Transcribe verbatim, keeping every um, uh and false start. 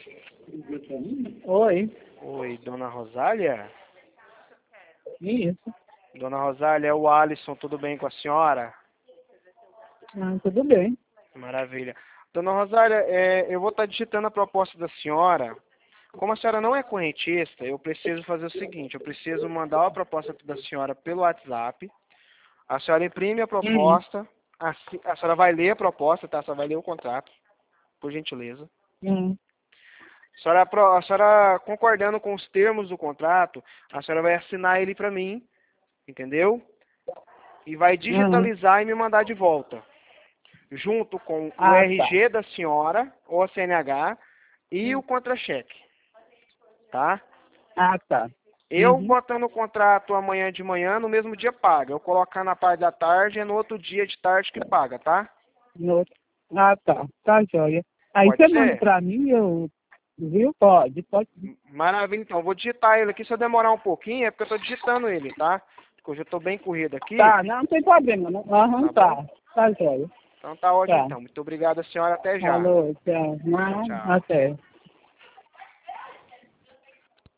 Oi. Oi, dona Rosália? Isso. Dona Rosália, é o Alisson, tudo bem com a senhora? Ah, tudo bem. Maravilha. Dona Rosália, é, eu vou estar digitando a proposta da senhora. Como a senhora não é correntista, eu preciso fazer o seguinte, eu preciso mandar a proposta da senhora pelo WhatsApp. A senhora imprime a Uhum. proposta, a, a senhora vai ler a proposta, tá? A senhora vai ler o contrato, por gentileza. Uhum. A senhora, apro- a senhora concordando com os termos do contrato, a senhora vai assinar ele para mim, entendeu? E vai Uhum. digitalizar e me mandar de volta, junto com o Ah, tá. R G da senhora, ou a C N H, e o contra-cheque, tá? Ah, tá. Eu Uhum. botando o contrato amanhã de manhã, no mesmo dia paga. Eu colocar na parte da tarde, é no outro dia de tarde que paga, tá? No outro. Ah, tá. Tá, joia. Aí Pode você manda ser? pra mim, eu... Viu? Pode, pode. Maravilha, então. Vou digitar ele aqui. Se eu demorar um pouquinho, é porque eu tô digitando ele, tá? Porque hoje eu tô bem corrido aqui, Tá, não, não tem problema, não. Aham, tá bom? tá. Tá, joia. Então tá ótimo, Tá. então. Muito obrigado, senhora. Até já. Falou, tchau. Tchau, Não, tchau. até.